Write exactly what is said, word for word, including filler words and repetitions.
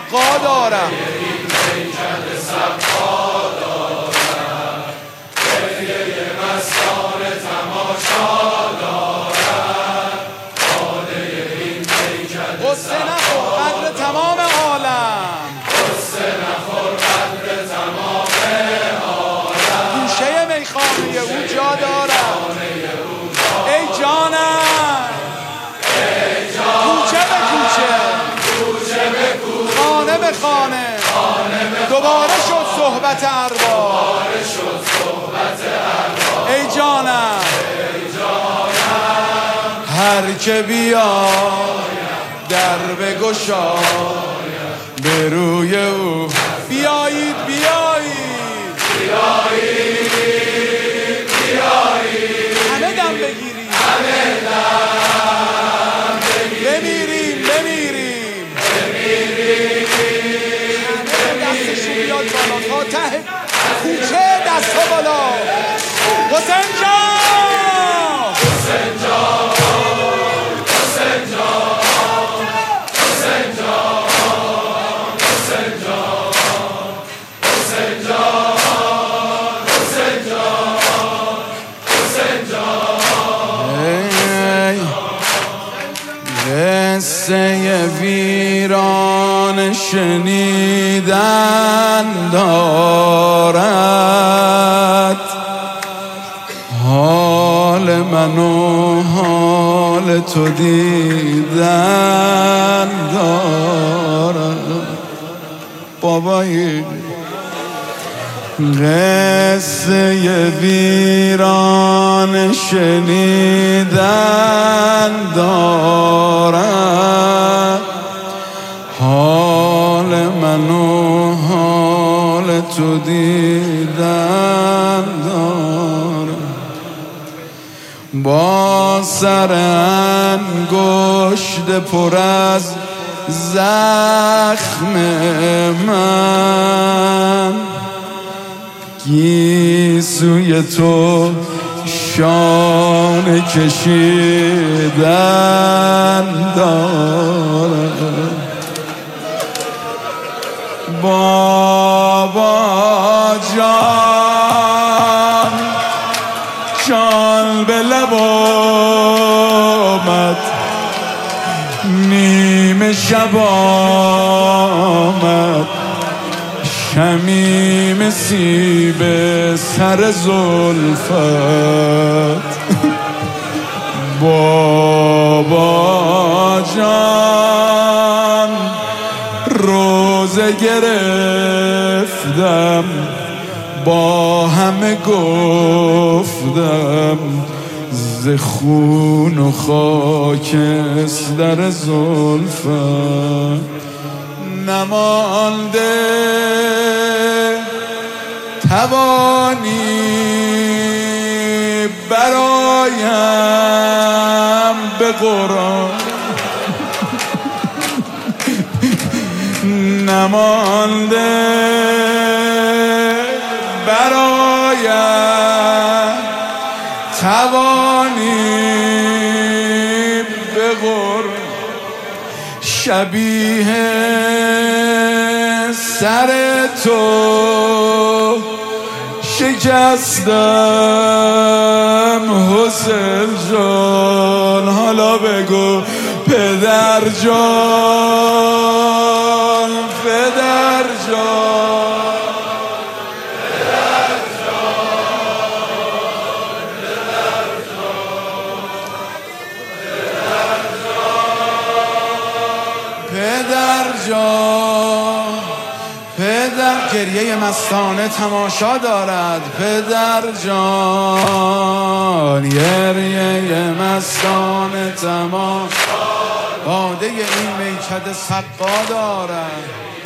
سقا دارد. قصه نخور قدر تمام عالم، گوشه میخانه او جا دارد. ای جانم کوچه به کوچه، خانه به خانه، دوباره شد صحبت ارباب. ای جانم هر که بیاید در بگشا به روی او. بیایید بیایید بیایید بیایید، همه دم بگیریم، همه دم بمیریم بمیریم بمیریم، همه دستشون بیاد بالا تا ته کوچه، دست ها بالا. حسین جان حسین جان حسین جان حسین جان حسین جان حسین جان حسین جان حسین جان. قصه ویران شنیدن دارد، حال من و حال تو دیدن دارد. بابایی قصه ویران شنیدن دارد، حال من و حال تو دیدن دارد. با سر انگشت پر از زخم من، گیسوی تو شانه کشیدن دارد. بابا جان جان به لب آمد، نیمه شب آمد، شمیم سیب سر زلفت. بابا جان روزه گرفتم، با همه گفتم، ز خون و خاکستر زلفت نمانده توانی برایم به قرآن، نمانده برایم توانی به قرآن. شبیه سر تو شکستم حسین جان، حالا بگو پدر جان پدر جان پدر جان پدر جان پدر جان پدر. گریه مستانه تماشا دارد. پدر جان گریه مستانه تماشا، باده این میکده سقا دارد.